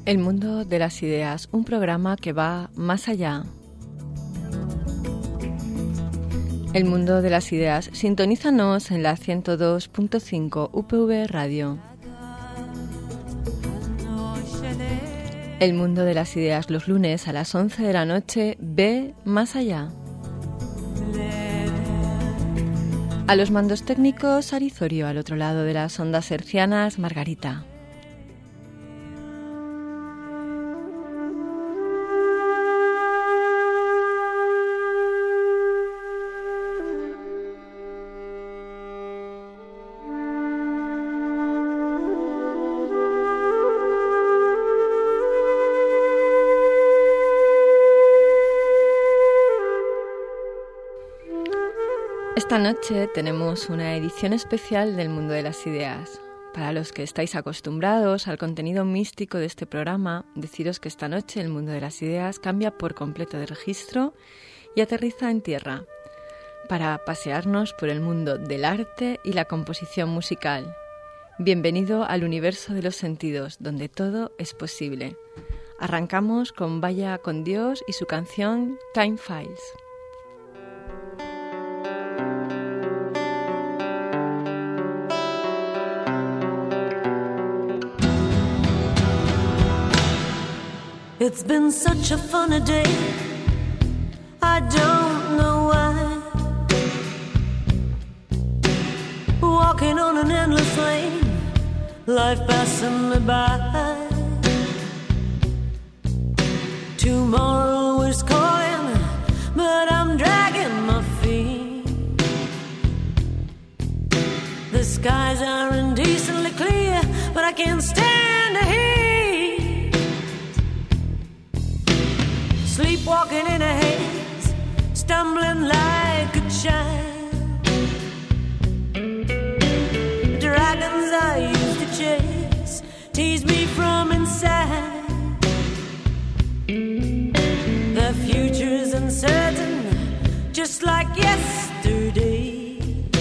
El mundo de las ideas, un programa que va más allá. El mundo de las ideas, sintonízanos en la 102.5 UPV Radio. El mundo de las ideas, los lunes a las 11 de la noche, ve más allá. A los mandos técnicos, Arizorio, al otro lado de las ondas hercianas, Margarita. Esta noche tenemos una edición especial del mundo de las ideas. Para los que estáis acostumbrados al contenido místico de este programa, deciros que esta noche el mundo de las ideas cambia por completo de registro y aterriza en tierra, para pasearnos por el mundo del arte y la composición musical. Bienvenido al universo de los sentidos, donde todo es posible. Arrancamos con Vaya con Dios y su canción Time Files. It's been such a funny day, I don't know why. Walking on an endless lane, life passing me by. Tomorrow is calling, but I'm dragging my feet. The skies are indecently clear, but I can't stand the heat. Sleepwalking in a haze, stumbling like a child. Dragons I used to chase tease me from inside. The future's uncertain, just like yesterday.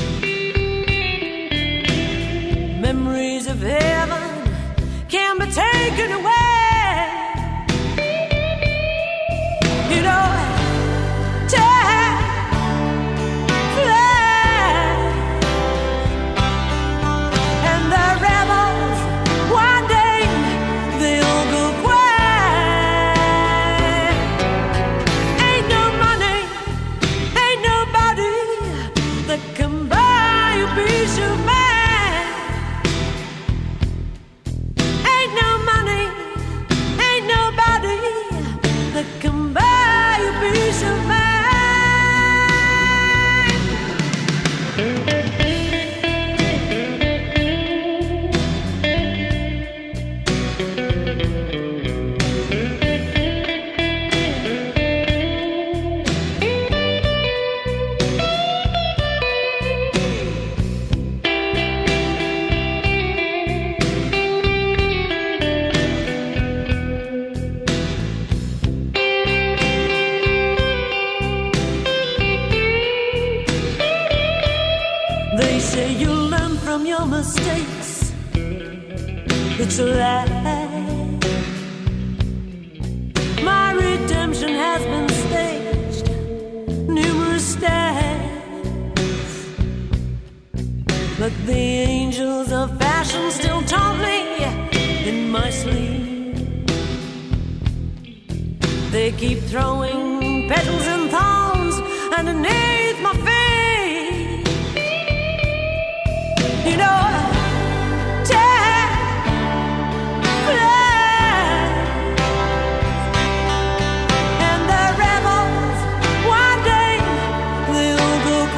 Memories of heaven can be taken away. You know, time flies, and the rebels one day they'll go quiet. Ain't no money, ain't nobody that can buy a piece of mind. Ain't no money, ain't nobody that can buy peace of mind. Mistakes, it's a lie. My redemption has been staged numerous times, but the angels of fashion still taunt me in my sleep. They keep throwing petals and thorns underneath my feet. You know, time flies, and the rebels one day they'll go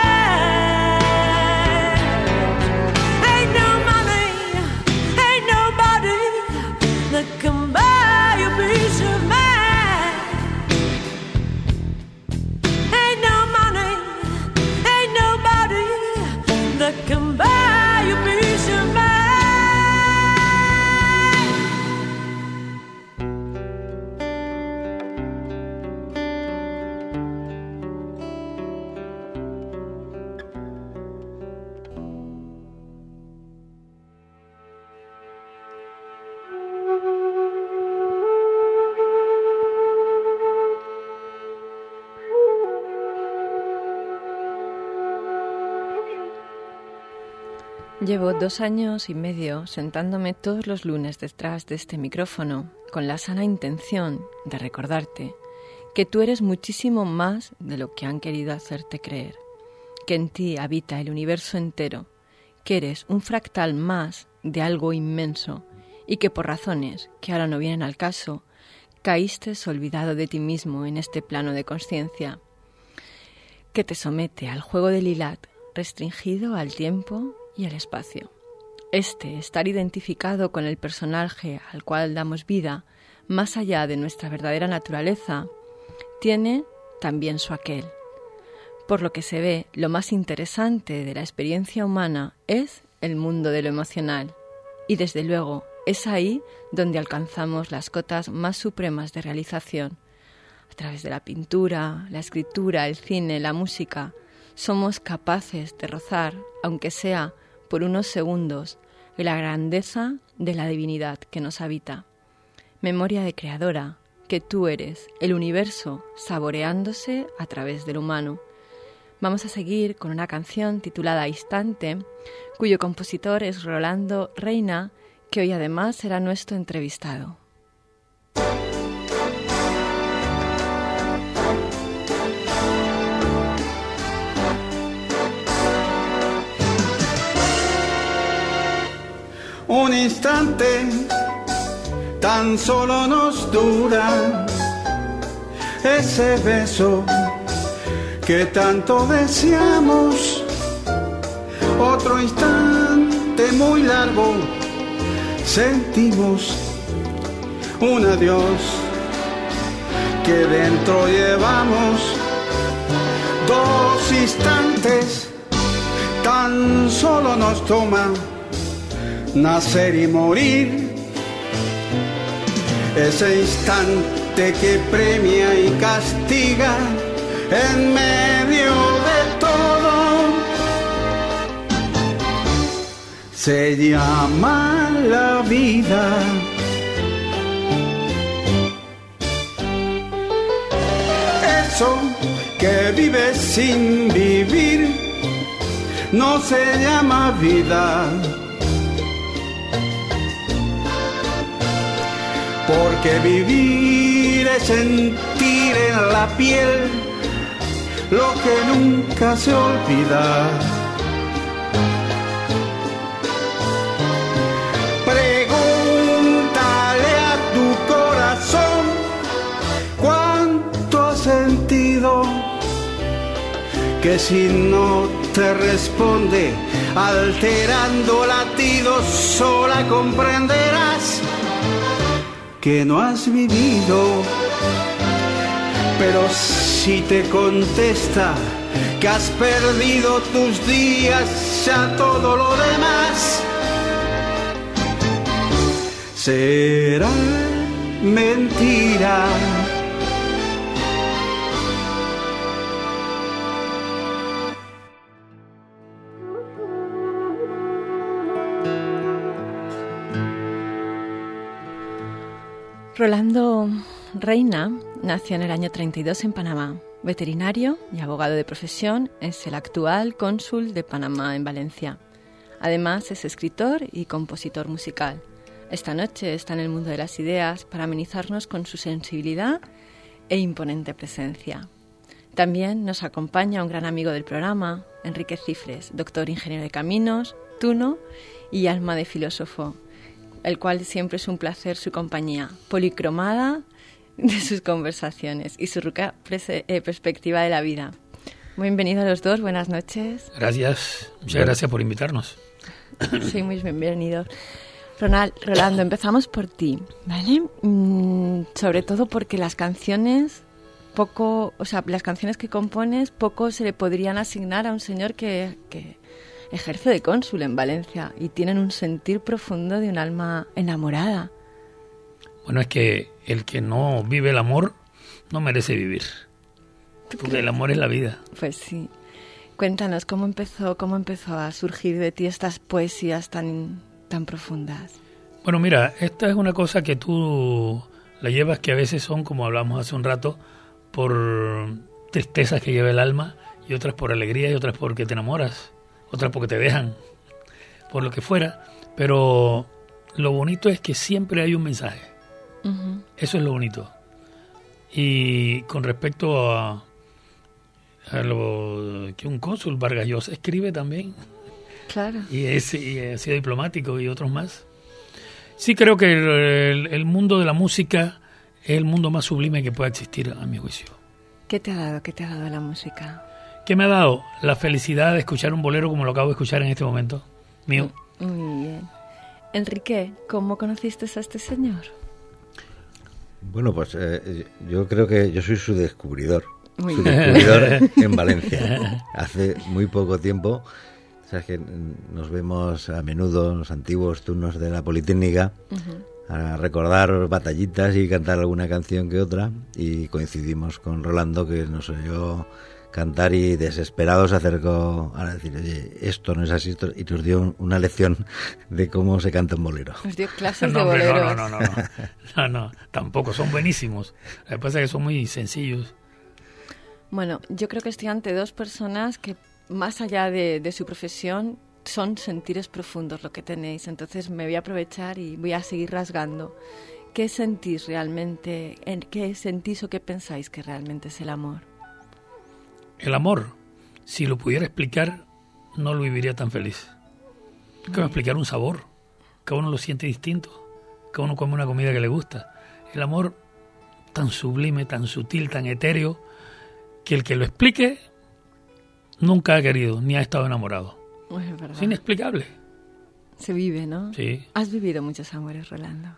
quiet. Ain't no money, ain't nobody that can buy a peace of mind. Ain't no money, ain't nobody that can buy Llevo 2 años y medio sentándome todos los lunes detrás de este micrófono con la sana intención de recordarte que tú eres muchísimo más de lo que han querido hacerte creer, que en ti habita el universo entero, que eres un fractal más de algo inmenso y que por razones que ahora no vienen al caso, caíste olvidado de ti mismo en este plano de conciencia, que te somete al juego de Lilith, restringido al tiempo y el espacio. Estar identificado con el personaje al cual damos vida, más allá de nuestra verdadera naturaleza, tiene también su aquel. Por lo que se ve, lo más interesante de la experiencia humana es el mundo de lo emocional. Y desde luego, es ahí donde alcanzamos las cotas más supremas de realización. A través de la pintura, la escritura, el cine, la música, somos capaces de rozar, aunque sea por unos segundos, la grandeza de la divinidad que nos habita. Memoria de creadora, que tú eres, el universo saboreándose a través del humano. Vamos a seguir con una canción titulada Instante, cuyo compositor es Rolando Reina, que hoy además será nuestro entrevistado. Un instante tan solo nos dura ese beso que tanto deseamos. Otro instante muy largo sentimos un adiós que dentro llevamos. 2 instantes tan solo nos toma nacer y morir, ese instante que premia y castiga en medio de todo, se llama la vida. Eso que vive sin vivir no se llama vida. Porque vivir es sentir en la piel lo que nunca se olvida. Pregúntale a tu corazón cuánto ha sentido, que si no te responde alterando latidos, sola comprenderás que no has vivido. Pero si te contesta que has perdido tus días, ya todo lo demás será mentira. Rolando Reina nació en el año 32 en Panamá. Veterinario y abogado de profesión, es el actual cónsul de Panamá en Valencia. Además es escritor y compositor musical. Esta noche está en el mundo de las ideas para amenizarnos con su sensibilidad e imponente presencia. También nos acompaña un gran amigo del programa, Enrique Cifres, doctor ingeniero de caminos, tuno y alma de filósofo, el cual siempre es un placer su compañía, policromada de sus conversaciones y su rica perspectiva de la vida. Bienvenidos a los dos, buenas noches. Gracias, muchas gracias por invitarnos. Sí, muy bienvenidos. Rolando, empezamos por ti, ¿vale? Sobre todo porque las canciones las canciones que compones poco se le podrían asignar a un señor que ejerce de cónsul en Valencia y tienen un sentir profundo de un alma enamorada. Bueno, es que el que no vive el amor no merece vivir, porque el amor es la vida. Pues sí. Cuéntanos, ¿cómo empezó a surgir de ti estas poesías tan profundas? Bueno, mira, esta es una cosa que tú la llevas, que a veces son, como hablamos hace un rato, por tristezas que lleva el alma, y otras por alegría, y otras porque te enamoras, otras porque te dejan, por lo que fuera, pero lo bonito es que siempre hay un mensaje. Uh-huh. Eso es lo bonito. Y con respecto a lo que un cónsul, Vargas Llosa, escribe también. Claro. Y ha sido diplomático y otros más. Sí creo que el mundo de la música es el mundo más sublime que pueda existir, a mi juicio. ¿Qué te ha dado la música? ¿Qué me ha dado? La felicidad de escuchar un bolero como lo acabo de escuchar en este momento. Mío. Muy bien. Enrique, ¿cómo conociste a este señor? Bueno, pues yo creo que yo soy su descubridor. Su descubridor en Valencia. Hace muy poco tiempo, sabes que nos vemos a menudo en los antiguos turnos de la Politécnica, uh-huh, a recordar batallitas y cantar alguna canción que otra, y coincidimos con Rolando, que nos oyó cantar y desesperado se acercó a decir, oye, esto no es así, y nos dio una lección de cómo se canta un bolero. Nos dio clases de boleros. No, tampoco, son buenísimos. Lo que pasa es que son muy sencillos. Bueno, yo creo que estoy ante dos personas que, más allá de su profesión, son sentires profundos lo que tenéis. Entonces me voy a aprovechar y voy a seguir rasgando. ¿Qué sentís realmente? ¿En qué sentís o qué pensáis que realmente es el amor? El amor, si lo pudiera explicar, no lo viviría tan feliz. Es como explicar un sabor. Cada uno lo siente distinto. Cada uno come una comida que le gusta. El amor, tan sublime, tan sutil, tan etéreo, que el que lo explique nunca ha querido, ni ha estado enamorado. Es verdad. Es inexplicable. Se vive, ¿no? Sí. ¿Has vivido muchos amores, Rolando?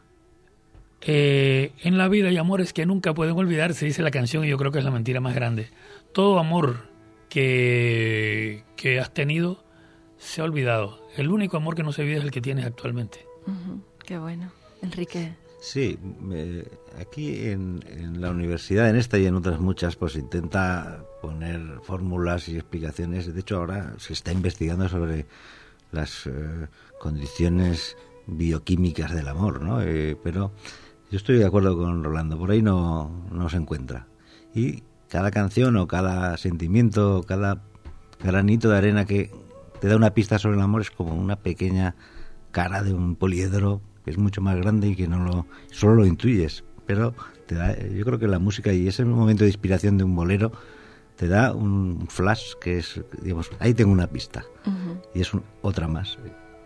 En la vida hay amores que nunca pueden olvidarse, dice la canción, y yo creo que es la mentira más grande. Todo amor que has tenido se ha olvidado. El único amor que no se olvida es el que tienes actualmente. Uh-huh. Qué bueno. Enrique. Sí, aquí en la universidad, en esta y en otras muchas, pues intenta poner fórmulas y explicaciones. De hecho, ahora se está investigando sobre las condiciones bioquímicas del amor, ¿no? Pero yo estoy de acuerdo con Rolando, por ahí no se encuentra. Y cada canción o cada sentimiento, cada granito de arena que te da una pista sobre el amor es como una pequeña cara de un poliedro que es mucho más grande y que solo lo intuyes, pero te da, yo creo que la música y ese momento de inspiración de un bolero te da un flash que es, digamos, ahí tengo una pista, uh-huh, y es otra más.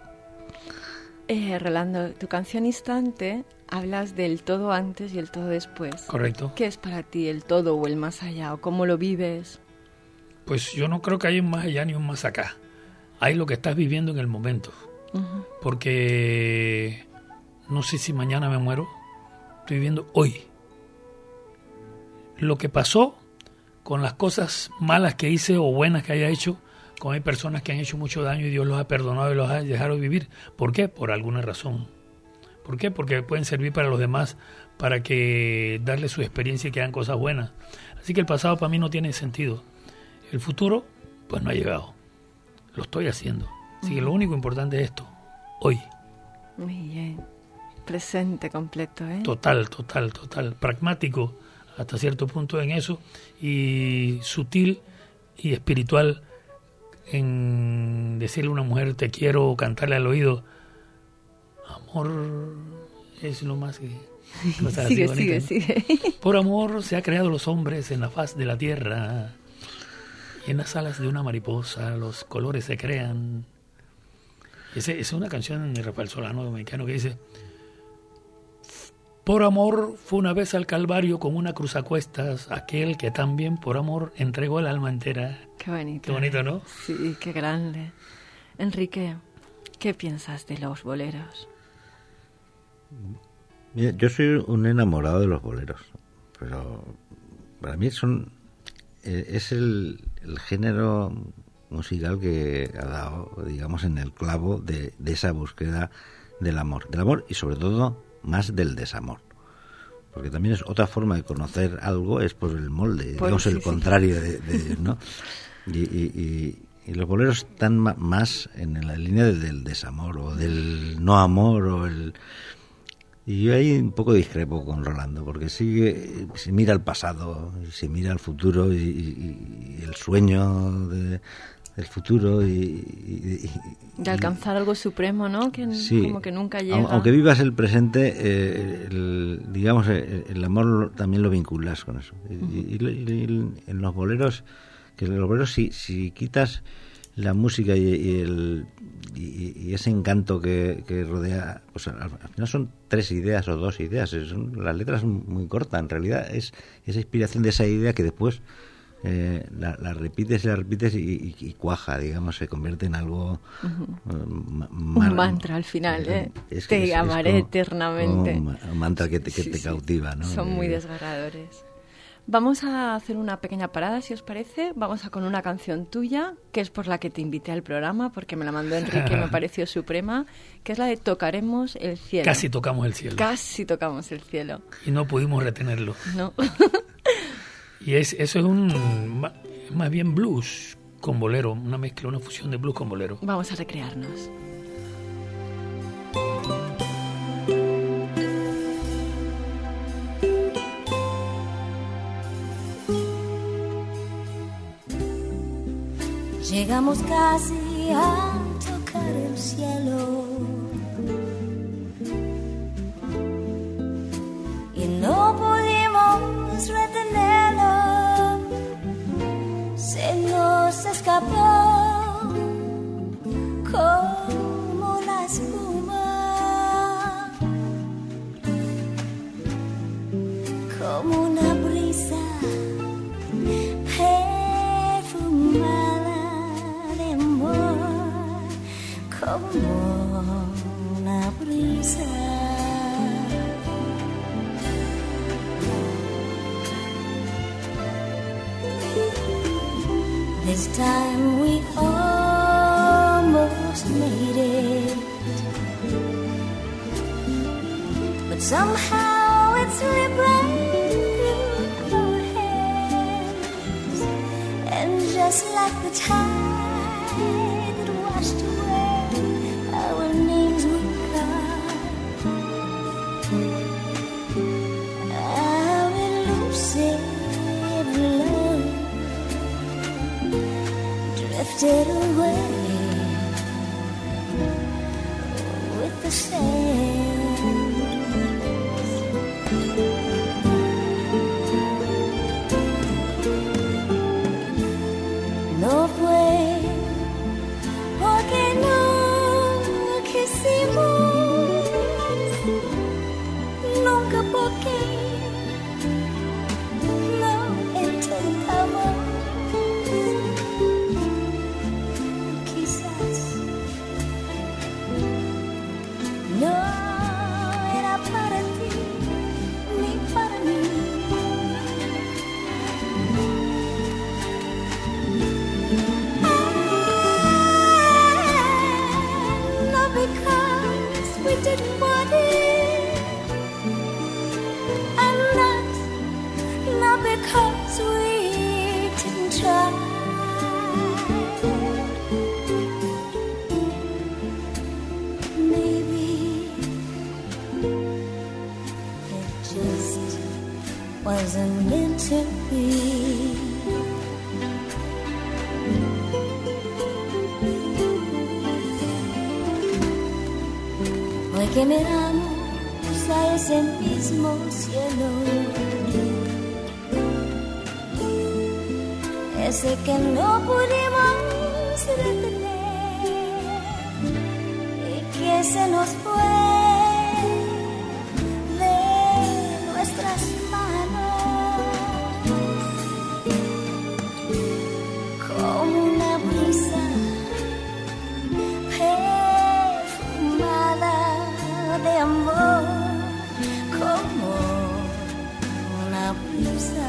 Rolando, tu canción Instante hablas del todo antes y el todo después. Correcto. ¿Qué es para ti el todo o el más allá o cómo lo vives? Pues yo no creo que haya un más allá ni un más acá. Hay lo que estás viviendo en el momento. Uh-huh. Porque no sé si mañana me muero, estoy viviendo hoy. Lo que pasó con las cosas malas que hice o buenas que haya hecho, como hay personas que han hecho mucho daño y Dios los ha perdonado y los ha dejado vivir. ¿Por qué? Por alguna razón. ¿Por qué? Porque pueden servir para los demás, para que darle su experiencia y que hagan cosas buenas. Así que el pasado para mí no tiene sentido. El futuro, pues no ha llegado. Lo estoy haciendo. Así que lo único importante es esto, hoy. Muy bien. Presente completo, ¿eh? Total. Pragmático hasta cierto punto en eso y sutil y espiritual en decirle a una mujer te quiero o cantarle al oído. Amor es lo más que... Cosas sigue, así bonitas, sigue. Por amor se ha creado los hombres en la faz de la tierra y en las alas de una mariposa los colores se crean. Esa es una canción de Rafael Solano, dominicano, que dice: por amor fue una vez al Calvario con una cruz a cuestas, aquel que también por amor entregó el alma entera. Qué bonito. Qué bonito, ¿no? Sí, qué grande. Enrique, ¿qué piensas de los boleros? Mira, yo soy un enamorado de los boleros, pero para mí es el género musical que ha dado, digamos, en el clavo de esa búsqueda del amor y sobre todo más del desamor, porque también es otra forma de conocer algo, es por el molde, pues, digamos, sí, el contrario de ¿no? Y los boleros están más en la línea del desamor o del no amor y yo ahí un poco discrepo con Rolando, porque sí se mira al pasado, se mira al futuro y el sueño del futuro de alcanzar algo supremo, ¿no? Que sí, como que nunca llega. Aunque vivas el presente, digamos, el amor también lo vinculas con eso. Y en los boleros, si quitas la música y ese encanto que rodea, pues al final son 3 ideas o 2 ideas, las letras son muy cortas, en realidad es esa inspiración de esa idea que después la repites y la repites y cuaja, digamos, se convierte en algo un mantra al final, te amaré eternamente. Un mantra que te cautiva, ¿no? Son muy desgarradores. Vamos a hacer una pequeña parada, si os parece. Vamos a con una canción tuya, que es por la que te invité al programa, porque me la mandó Enrique y me pareció suprema, que es la de Tocaremos el cielo. Casi tocamos el cielo. Casi tocamos el cielo. Y no pudimos retenerlo. No. Y eso es más bien blues con bolero, una mezcla, una fusión de blues con bolero. Vamos a recrearnos. Llegamos casi a tocar el cielo y no pudimos retenerlo, se nos escapó como la espuma, como una brisa perfumada, como una brisa. This time we almost made it, but somehow it slipped right through our hands, and just like the tide that washed away our names would come, our elusive love drifted away with the sand. No fue porque no quisimos, nunca porque no intentamos. Quizás no era para ti ni para mí. Because we didn't want it, and not because we didn't try. Maybe it just wasn't meant to be. Hoy que miramos a ese mismo cielo, ese que no pudimos retener y que se nos fue de nuestras manos como una brisa perfumada de amor, como una brisa.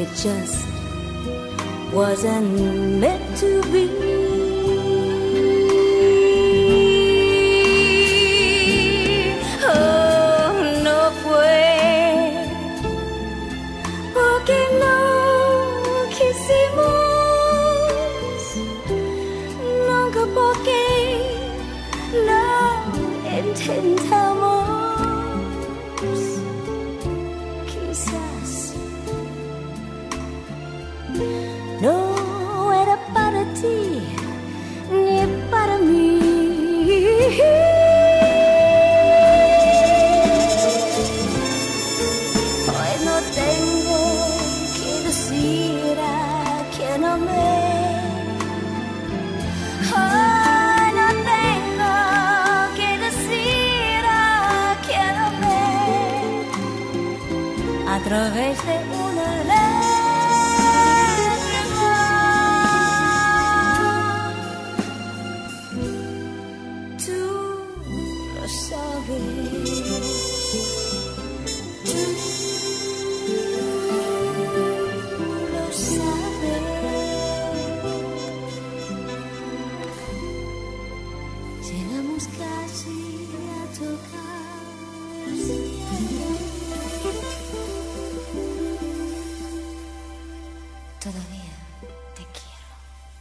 It just wasn't meant to be. Oh, no fue porque no quisimos, nunca porque no intentamos. Quizás no era para ti ni para mí. Hoy no tengo que decir a quien amé. Hoy no tengo que decir a quien amé. A través de una lágrima. Tú lo sabes. Tú lo sabes. Llegamos casi a tocar cielo. Todavía te quiero.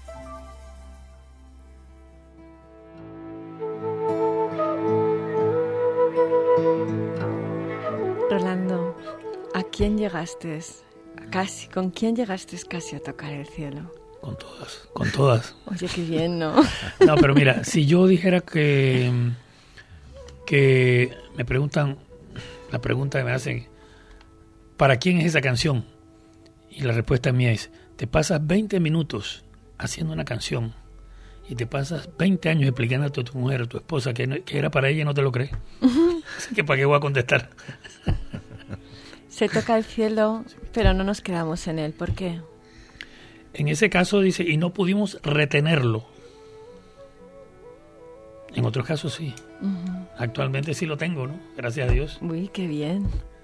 Rolando, ¿a quién llegaste? ¿Con quién llegaste casi a tocar el cielo? Con todas, con todas. Oye, qué bien, ¿no? No, pero mira, si yo dijera que me preguntan, la pregunta que me hacen, ¿para quién es esa canción? Y la respuesta mía es, te pasas 20 minutos haciendo una canción y te pasas 20 años explicando a tu mujer, a tu esposa, que era para ella y no te lo crees. Así que ¿para qué voy a contestar? Se toca el cielo, pero no nos quedamos en él. ¿Por qué? En ese caso dice, y no pudimos retenerlo. En otros casos sí. Uh-huh. Actualmente sí lo tengo, ¿no? Gracias a Dios. Uy, qué bien.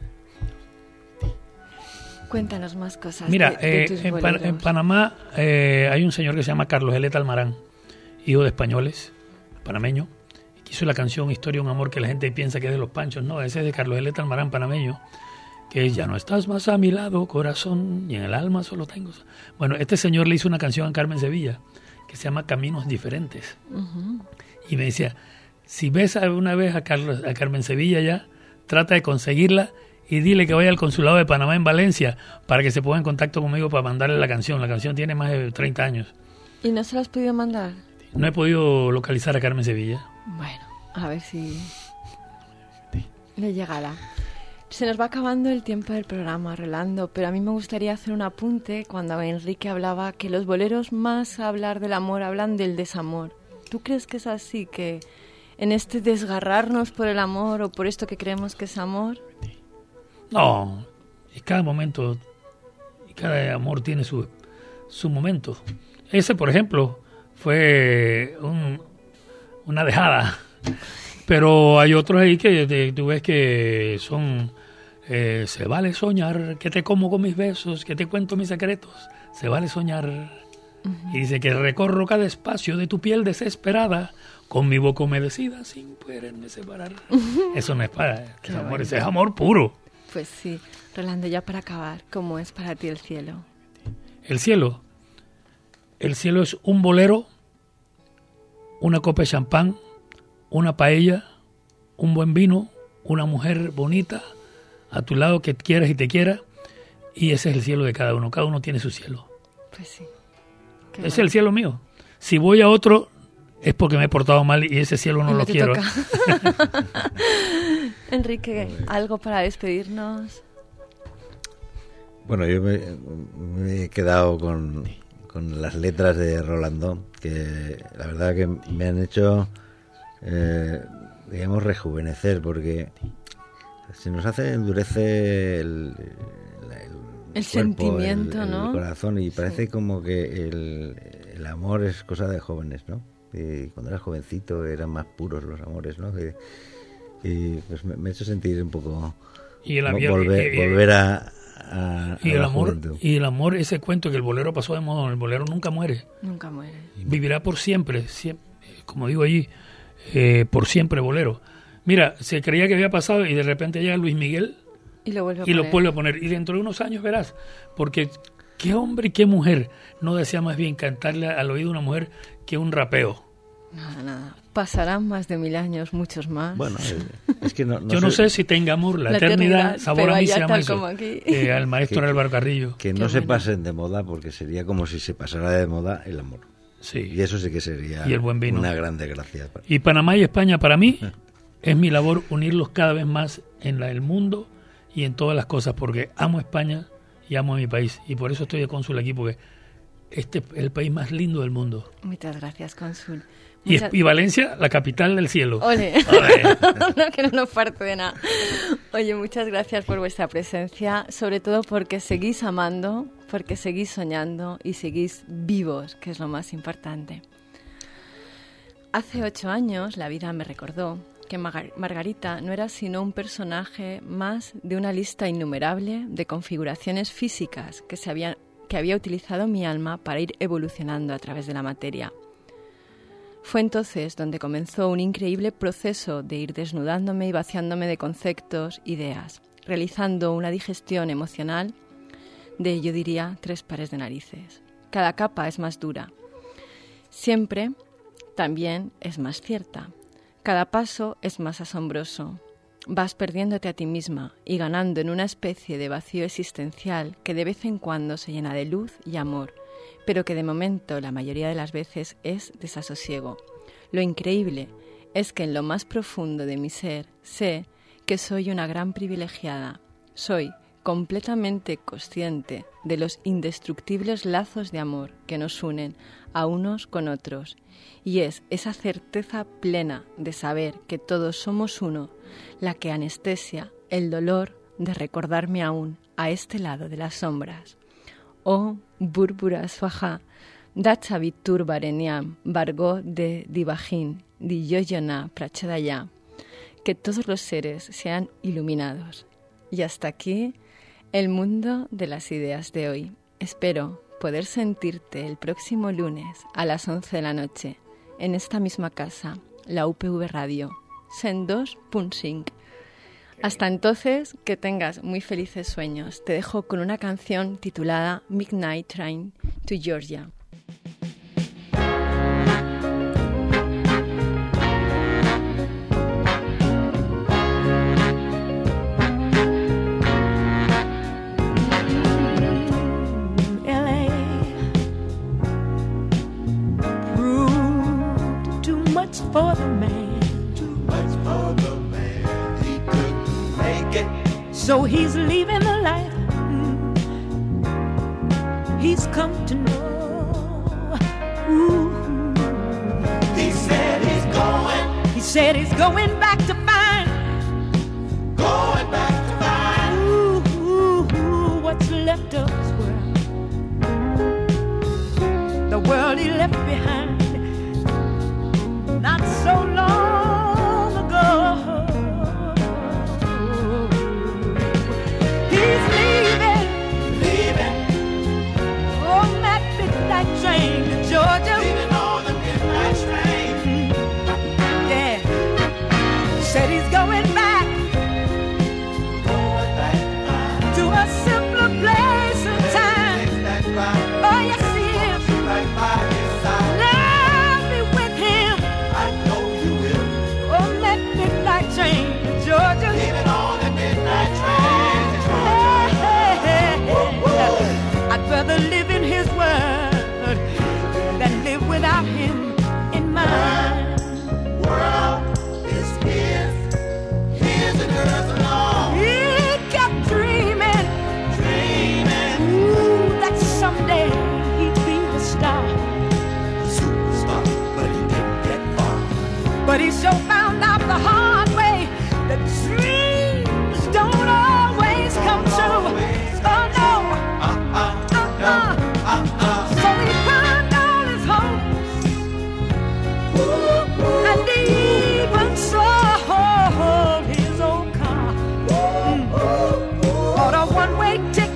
Cuéntanos más cosas. Mira, de tus boleros. en Panamá hay un señor que se llama Carlos Eleta Almarán, hijo de españoles, panameño, que hizo la canción Historia de un amor que la gente piensa que es de los Panchos. No, ese es de Carlos Eleta Almarán, panameño, que es Ya no estás más a mi lado, corazón, y en el alma solo tengo. Bueno, este señor le hizo una canción a Carmen Sevilla que se llama Caminos Diferentes. Uh-huh. Y me decía, si ves alguna vez a Carmen Sevilla ya, trata de conseguirla y dile que vaya al consulado de Panamá en Valencia para que se ponga en contacto conmigo para mandarle la canción. La canción tiene más de 30 años. ¿Y no se la has podido mandar? No he podido localizar a Carmen Sevilla. Bueno, a ver si le llegará. Se nos va acabando el tiempo del programa, Rolando, pero a mí me gustaría hacer un apunte cuando Enrique hablaba que los boleros más a hablar del amor hablan del desamor. ¿Tú crees que es así, que en este desgarrarnos por el amor o por esto que creemos que es amor? No, y cada momento, y cada amor tiene su momento. Ese, por ejemplo, fue una dejada. Pero hay otros ahí que tú ves que son... se vale soñar, que te como con mis besos, que te cuento mis secretos. Se vale soñar. Uh-huh. Y dice que recorro cada espacio de tu piel desesperada, con mi boca humedecida, sin poderme separar. Uh-huh. Eso no es para ese amor, ese es amor puro. Pues sí. Rolando, ya para acabar, ¿cómo es para ti el cielo? El cielo es un bolero, una copa de champán, una paella, un buen vino, una mujer bonita a tu lado que quieras y te quiera, y ese es el cielo de cada uno. Cada uno tiene su cielo. Pues sí. Ese es el cielo mío. Si voy a otro es porque me he portado mal y ese cielo no lo quiero. Enrique, ¿algo para despedirnos? Bueno, yo me he quedado con las letras de Rolando, que la verdad que me han hecho, digamos, rejuvenecer, porque se nos endurece el cuerpo, sentimiento, ¿no? El corazón, y parece como que el amor es cosa de jóvenes, ¿no? Y cuando eras jovencito eran más puros los amores, ¿no? Y pues me ha hecho sentir un poco... Y el volver a Y la el amor, juventud. y el amor, ese cuento que el bolero pasó de moda, el bolero nunca muere. Nunca muere. Vivirá por siempre, como digo allí, por siempre bolero. Mira, se creía que había pasado y de repente llega Luis Miguel Y lo vuelve a y lo poner. vuelve a poner. Y dentro de unos años verás, porque qué hombre y qué mujer no desea más bien cantarle al oído a una mujer que un rapeo. Nada. Pasarán más de 1000 años, muchos más. Bueno, es que Yo no sé si tenga amor, la eternidad, sabor pero a mí allá se llama tal eso. como aquí. Al maestro Que- Álvaro Carrillo. que Qué no se bueno. pasen de moda, porque sería como si se pasara de moda el amor. Sí. Y eso sí que sería Y el buen vino. una gran desgracia. Y Panamá y España, para mí, es mi labor unirlos cada vez más en el mundo y en todas las cosas, porque amo España y amo a mi país. Y por eso estoy de cónsul aquí, porque este es el país más lindo del mundo. Muchas gracias, cónsul. Y Valencia, la capital del cielo. Ole. Ole. No, que no nos parte de nada. Oye, muchas gracias por vuestra presencia, sobre todo porque seguís amando, porque seguís soñando y seguís vivos, que es lo más importante. Hace 8 años la vida me recordó que Margarita no era sino un personaje más de una lista innumerable de configuraciones físicas que había utilizado mi alma para ir evolucionando a través de la materia. Fue entonces donde comenzó un increíble proceso de ir desnudándome y vaciándome de conceptos, ideas, realizando una digestión emocional de, yo diría, 3 pares de narices. Cada capa es más dura. Siempre también es más cierta. Cada paso es más asombroso. Vas perdiéndote a ti misma y ganando en una especie de vacío existencial que de vez en cuando se llena de luz y amor, pero que de momento la mayoría de las veces es desasosiego. Lo increíble es que en lo más profundo de mi ser sé que soy una gran privilegiada. Soy completamente consciente de los indestructibles lazos de amor que nos unen a unos con otros, y es esa certeza plena de saber que todos somos uno la que anestesia el dolor de recordarme aún a este lado de las sombras. Oh, Burbura Swaha, Dacha Turbareniam, Bargo de Divajín, Di Yoyona Prachadaya, que todos los seres sean iluminados. Y hasta aquí el mundo de las ideas de hoy. Espero poder sentirte el próximo lunes a las 11 de la noche en esta misma casa, la UPV Radio, 102.5. Hasta entonces, que tengas muy felices sueños. Te dejo con una canción titulada Midnight Train to Georgia. LA proved too much for the man. Too much for the man, he couldn't make it. So he's leaving the life he's come to know. Ooh. He said he's going, He said he's going back to find going back to find. ooh, what's left of his world. The world he left behind not so long ago. He's leaving Leaving, on that midnight train to Georgia. leaving on the midnight train. Yeah, said he's going back Going back to find. to a simpler place and time. Takes that ride Oh yes he is. right by his side. I'll be with him I know you will. on that midnight train to Georgia. Leaving on the midnight train to Georgia. I'd rather live in his word than live without him in mine. World is his and hers alone. He kept dreaming, Dreaming, ooh, that someday he'd be the star. superstar, but he didn't get far. But he sure found out the hard way that dreams don't always come true. Oh no, so he burned all his hopes and he even sold his old car. Bought a one-way ticket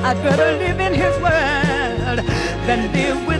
I'd rather live in his world than live with